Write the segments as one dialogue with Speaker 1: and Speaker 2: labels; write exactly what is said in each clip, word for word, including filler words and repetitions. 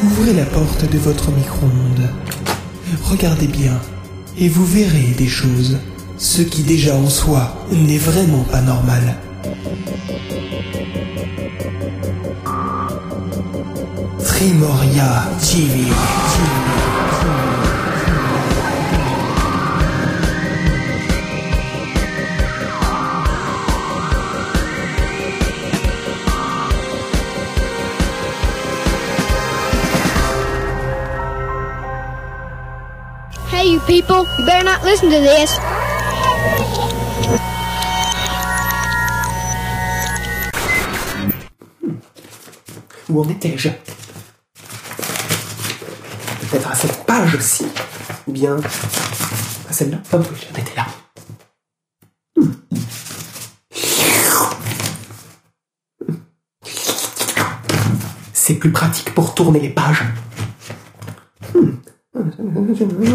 Speaker 1: Ouvrez la porte de votre micro-ondes. Regardez bien, et vous verrez des choses. Ce qui déjà en soi n'est vraiment pas normal. Trimoria T V.
Speaker 2: Hey, you people, you better not listen to this.
Speaker 1: Où en étais-je? Peut-être à cette page-ci. Ou bien à celle-là. Hop, oui, j'en étais là. Hmm. C'est plus pratique pour tourner les pages. Hmm.
Speaker 3: Bon,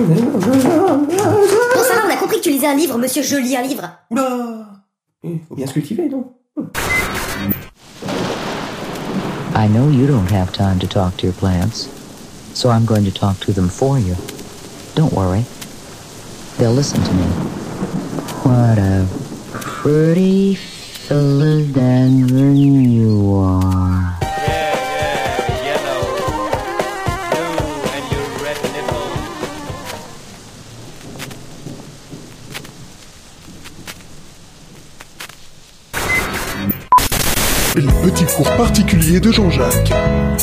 Speaker 3: ça va, on a compris que tu lisais un livre, monsieur, je lis un livre.
Speaker 1: Oula! Il faut bien se cultiver, non?
Speaker 4: I know you don't have time to talk to your plants, so I'm going to talk to them for you. Don't worry. They'll listen to me. What a pretty philodendron you are.
Speaker 5: Le petit cours particulier de Jean-Jacques.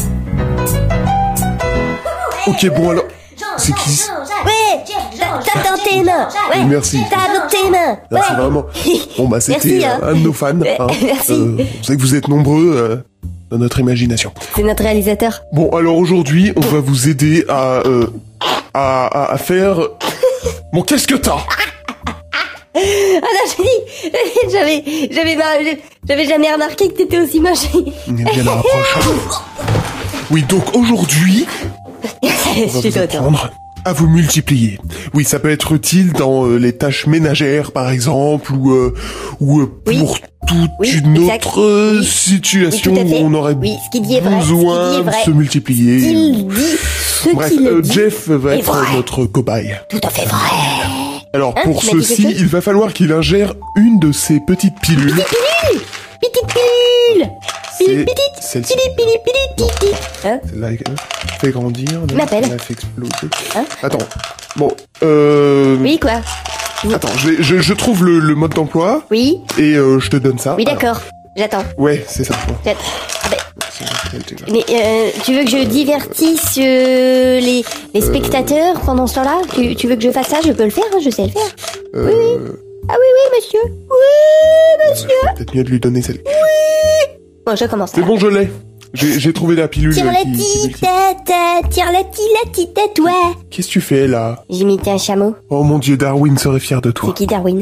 Speaker 5: Ok, bon alors, c'est qui?
Speaker 3: Ouais, tape dans tes mains. Ouais,
Speaker 5: merci.
Speaker 3: Tape dans tes mains.
Speaker 5: Là, c'est vraiment... Bon bah c'était
Speaker 3: Merci, hein.
Speaker 5: un de nos fans. Hein.
Speaker 3: Merci.
Speaker 5: Euh, on sait que vous êtes nombreux euh, dans notre imagination.
Speaker 3: C'est notre réalisateur.
Speaker 5: Bon alors aujourd'hui, on va vous aider à... Euh, à, à, à faire... Bon, qu'est-ce que t'as?
Speaker 3: Ah non, je dis, j'avais, j'avais, j'avais jamais remarqué que t'étais aussi moche.
Speaker 5: Il y a la rapproche. Oui, donc aujourd'hui, on va
Speaker 3: Je
Speaker 5: vous
Speaker 3: suis
Speaker 5: apprendre à vous multiplier. Oui, ça peut être utile dans euh, les tâches ménagères, par exemple, ou euh, ou euh,
Speaker 3: Oui.
Speaker 5: pour toute
Speaker 3: Oui,
Speaker 5: une
Speaker 3: exact.
Speaker 5: autre euh,
Speaker 3: Oui.
Speaker 5: situation
Speaker 3: Oui, tout à fait.
Speaker 5: où on aurait
Speaker 3: Oui, ce qu'il dit est vrai, ce qu'il
Speaker 5: besoin
Speaker 3: dit est
Speaker 5: de
Speaker 3: vrai.
Speaker 5: se multiplier.
Speaker 3: Il dit ce
Speaker 5: Bref,
Speaker 3: qu'il
Speaker 5: euh,
Speaker 3: dit.
Speaker 5: Jeff va
Speaker 3: est
Speaker 5: être
Speaker 3: vrai.
Speaker 5: notre cobaye.
Speaker 3: Tout à fait vrai.
Speaker 5: Alors
Speaker 3: Hein,
Speaker 5: pour
Speaker 3: tu m'as dit
Speaker 5: ceci,
Speaker 3: quelque chose
Speaker 5: il va falloir qu'il ingère une de ces petites pilules.
Speaker 3: Pilule, petite pilule,
Speaker 5: C'est
Speaker 3: pilule petite,
Speaker 5: celle-ci.
Speaker 3: pilule, pilule, pilule, pilule. Hein?
Speaker 5: Celle-là, elle fait grandir, là,
Speaker 3: M'appelle.
Speaker 5: elle fait exploser.
Speaker 3: Hein
Speaker 5: Attends, bon, euh...
Speaker 3: Oui, quoi?
Speaker 5: Attends, je, vais- je, je trouve le, le mode d'emploi,
Speaker 3: Oui,
Speaker 5: et euh, je te donne ça.
Speaker 3: oui,
Speaker 5: Alors,
Speaker 3: d'accord. J'attends.
Speaker 5: ouais, c'est ça. Bon,
Speaker 3: J'attends. Ah ben,
Speaker 5: c'est bon, c'est bon.
Speaker 3: mais euh, tu veux que je divertisse euh, les, les spectateurs pendant ce temps-là? tu, tu veux que je fasse ça? Je peux le faire, hein, je sais le faire.
Speaker 5: Euh,
Speaker 3: Ah oui, oui, monsieur. Oui, monsieur.
Speaker 5: Peut-être mieux de lui donner celle.
Speaker 3: Bon, je commence.
Speaker 5: C'est
Speaker 3: alors.
Speaker 5: bon, je l'ai. J'ai j'ai trouvé la pilule.
Speaker 3: Tire
Speaker 5: euh,
Speaker 3: la
Speaker 5: qui- qui-
Speaker 3: petite tête, tire la petite, la petite tête, ouais.
Speaker 5: Qu'est-ce que tu fais, là?
Speaker 3: J'imite un chameau.
Speaker 5: Oh mon dieu, Darwin serait fier de toi.
Speaker 3: C'est qui Darwin?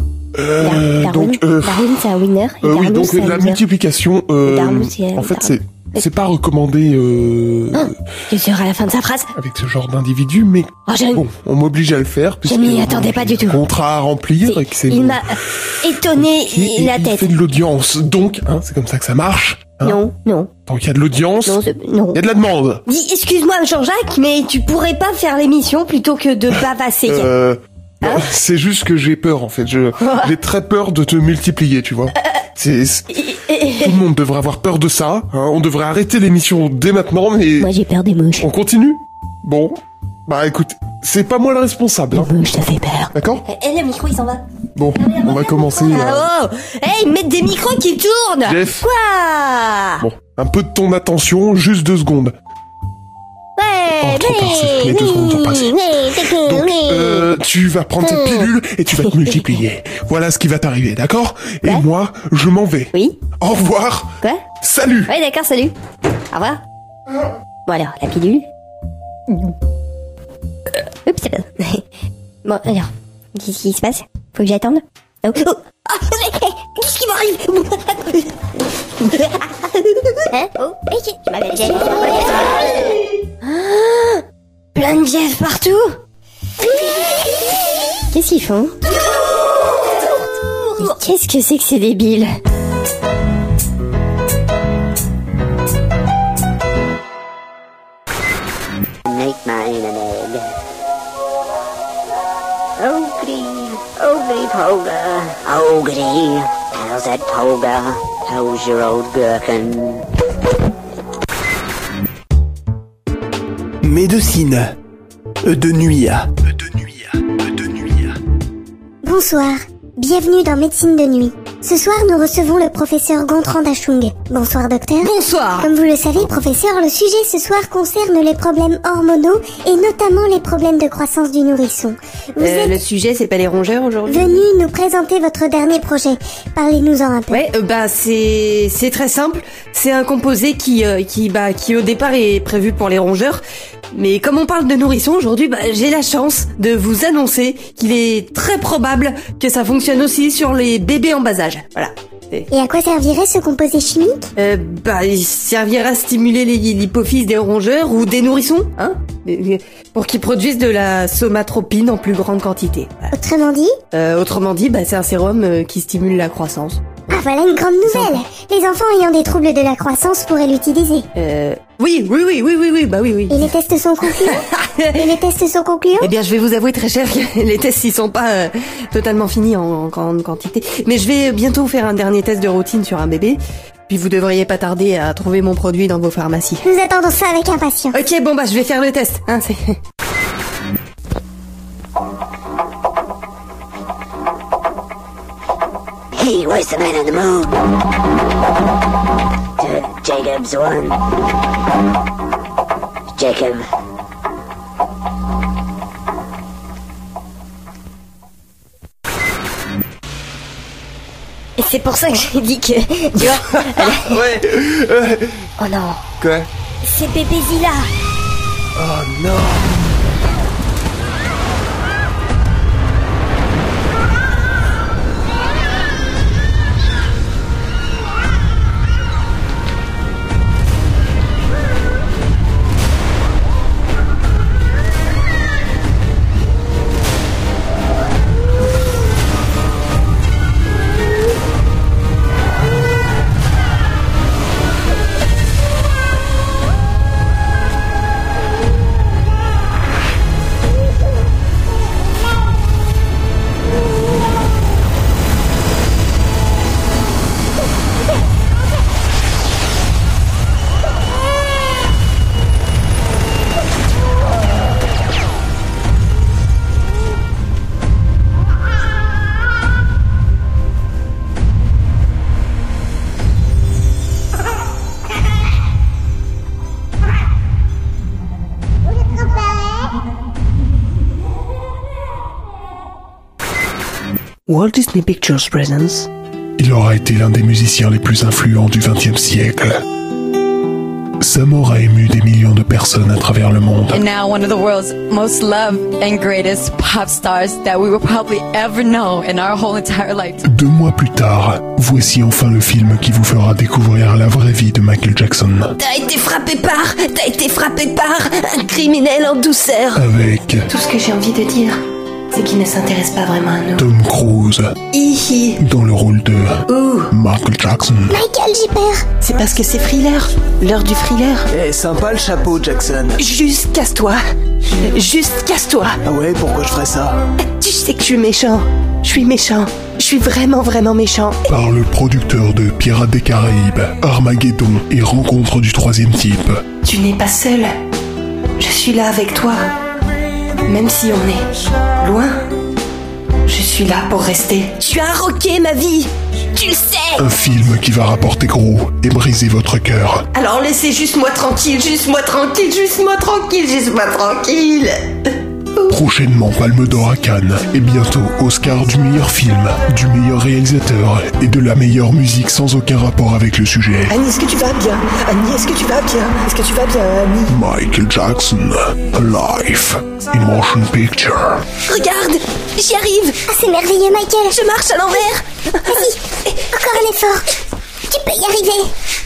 Speaker 5: Euh,
Speaker 3: Darwin,
Speaker 5: donc, euh,
Speaker 3: Darwin, c'est un winner. Et
Speaker 5: euh, oui,
Speaker 3: Darmus,
Speaker 5: donc
Speaker 3: c'est un
Speaker 5: la
Speaker 3: loser.
Speaker 5: multiplication, euh,
Speaker 3: Darmus, c'est-
Speaker 5: en fait,
Speaker 3: Darmus.
Speaker 5: c'est c'est pas recommandé euh,
Speaker 3: Hein Tu seras à la fin de sa phrase.
Speaker 5: avec ce genre d'individu, mais
Speaker 3: Oh, je...
Speaker 5: bon, on m'oblige à le faire puisque
Speaker 3: m'y attendais pas du tout.
Speaker 5: contrat à remplir et que c'est
Speaker 3: Il
Speaker 5: mon-
Speaker 3: m'a étonné
Speaker 5: Et- et
Speaker 3: la
Speaker 5: il
Speaker 3: tête.
Speaker 5: fait de l'audience, donc, hein, c'est comme ça que ça marche. Hein.
Speaker 3: Non, non,
Speaker 5: Tant qu'il y a de l'audience,
Speaker 3: non, c'est- non.
Speaker 5: il y a de la demande.
Speaker 3: Dis, excuse-moi Jean-Jacques, mais tu pourrais pas faire l'émission plutôt que de bavasser.
Speaker 5: Euh,
Speaker 3: Hein
Speaker 5: non, c'est juste que j'ai peur en fait. Je, j'ai très peur de te multiplier, tu vois. C'est, c'est- tout le monde devrait avoir peur de ça. Hein. On devrait arrêter l'émission dès maintenant, mais
Speaker 3: Moi j'ai peur des mouches.
Speaker 5: on continue. Bon, bah écoute, c'est pas moi le responsable. Hein.
Speaker 3: Les mouches, ça fait peur.
Speaker 5: D'accord?
Speaker 3: Eh, le micro il s'en va.
Speaker 5: Bon, on va commencer. euh,
Speaker 3: Ah oh Hey, mettre des micros qui tournent.
Speaker 5: Jeff.
Speaker 3: Quoi?
Speaker 5: Bon, un peu de ton attention, juste deux secondes.
Speaker 3: Ouais,
Speaker 5: Oh, trop tard, c'est- les deux secondes sont passées. Donc, euh, tu vas prendre cette pilule et tu vas te multiplier. Voilà ce qui va t'arriver, d'accord? Et
Speaker 3: Ouais.
Speaker 5: moi, je m'en vais.
Speaker 3: Oui?
Speaker 5: Au revoir.
Speaker 3: Quoi?
Speaker 5: Salut.
Speaker 3: Ouais, d'accord, salut. Au revoir. Bon alors, la pilule. Oups. Bon, alors, qu'est-ce qui se passe? Faut que j'attende? Oh, oh. Ah, mais, qu'est-ce qui m'arrive? Hein? Oh, je m'appelle Jeff. Ah, plein de Jeff partout. Qu'est-ce qu'ils font? Mais qu'est-ce que c'est que ces débiles?
Speaker 6: Holy Poga, Ogity, how's that Poga? How's your old gherkin?
Speaker 1: Médecine. De nuit à. De nuit à. De nuit à.
Speaker 7: Bonsoir, bienvenue dans Médecine de nuit. Ce soir, nous recevons le professeur Gontran Dachung. Bonsoir, docteur.
Speaker 8: Bonsoir.
Speaker 7: Comme vous le savez, professeur, le sujet ce soir concerne les problèmes hormonaux et notamment les problèmes de croissance du nourrisson. Vous
Speaker 8: euh,
Speaker 7: êtes
Speaker 8: Le sujet, c'est pas les rongeurs aujourd'hui?
Speaker 7: venu nous présenter votre dernier projet. Parlez-nous-en un peu.
Speaker 8: Ouais, euh, bah c'est c'est très simple. C'est un composé qui euh, qui bah qui au départ est prévu pour les rongeurs. Mais comme on parle de nourrissons aujourd'hui, bah, j'ai la chance de vous annoncer qu'il est très probable que ça fonctionne aussi sur les bébés en bas âge. Voilà. Et,
Speaker 7: Et à quoi servirait ce composé chimique?
Speaker 8: euh, bah, il servira à stimuler les- l'hypophyse des rongeurs ou des nourrissons, hein, pour qu'ils produisent de la somatropine en plus grande quantité. Voilà.
Speaker 7: Autrement dit?
Speaker 8: Euh, autrement dit, bah, c'est un sérum euh, qui stimule la croissance.
Speaker 7: Ah, voilà une grande nouvelle. Les enfants ayant des troubles de la croissance pourraient l'utiliser.
Speaker 8: Euh, oui, oui, oui, oui, oui, oui, bah oui, oui.
Speaker 7: Et les tests sont concluants? Et les tests sont concluants?
Speaker 8: Eh bien, je vais vous avouer très cher que les tests ils sont pas euh, totalement finis en, en grande quantité. Mais je vais bientôt faire un dernier test de routine sur un bébé. Puis vous devriez pas tarder à trouver mon produit dans vos pharmacies.
Speaker 7: Nous attendons ça avec impatience.
Speaker 8: Ok, bon bah je vais faire le test. Hein, c'est...
Speaker 6: Hey, where's the man on the moon? Uh, Jacob's one. Jacob.
Speaker 3: Et c'est pour ça que j'ai dit que... Tu vois?
Speaker 5: Ouais. Euh,
Speaker 3: Oh non,
Speaker 5: Quoi?
Speaker 3: c'est bébé Zilla.
Speaker 1: Oh non. Walt Disney Pictures presents.
Speaker 9: Il aura été l'un des musiciens les plus influents du vingtième siècle. Sa mort a ému des millions de personnes à travers le monde.
Speaker 10: And now one of the world's most loved and greatest pop stars that we will probably ever know in our whole entire life.
Speaker 9: Deux mois plus tard, voici enfin le film qui vous fera découvrir la vraie vie de Michael Jackson.
Speaker 8: T'as été frappé par... T'as été frappé par un criminel en douceur.
Speaker 9: Avec
Speaker 8: Tout ce que j'ai envie de dire, c'est qu'il ne s'intéresse pas vraiment à nous.
Speaker 9: Tom Cruise
Speaker 8: Hihi.
Speaker 9: dans le rôle de
Speaker 8: Ouh.
Speaker 9: Michael Jackson.
Speaker 7: Michael, j'ai peur.
Speaker 8: C'est parce que c'est thriller. L'heure du thriller.
Speaker 1: Eh, sympa le chapeau, Jackson.
Speaker 8: Juste casse-toi. Juste casse-toi.
Speaker 1: Ah ouais, pourquoi je ferais ça?
Speaker 8: Tu sais que je suis méchant. Je suis méchant. Je suis vraiment, vraiment méchant.
Speaker 9: Par le producteur de Pirates des Caraïbes, Armageddon et Rencontre du troisième type.
Speaker 8: Tu n'es pas seul. Je suis là avec toi. Même si on est loin, je suis là pour rester. Tu as rocké ma vie. Tu le sais.
Speaker 9: Un film qui va rapporter gros et briser votre cœur.
Speaker 8: Alors laissez juste moi tranquille, juste moi tranquille, juste moi tranquille, juste moi tranquille.
Speaker 9: Prochainement Palme d'Or à Cannes et bientôt Oscar du meilleur film, du meilleur réalisateur et de la meilleure musique sans aucun rapport avec le sujet.
Speaker 8: Annie, est-ce que tu vas bien? Annie, est-ce que tu vas bien? Est-ce que tu vas bien, Annie?
Speaker 9: Michael Jackson, Life in Motion Picture.
Speaker 8: Regarde, j'y arrive.
Speaker 7: Ah, c'est merveilleux, Michael.
Speaker 8: Je marche à l'envers.
Speaker 7: Vas-y, encore un effort. Tu peux y arriver.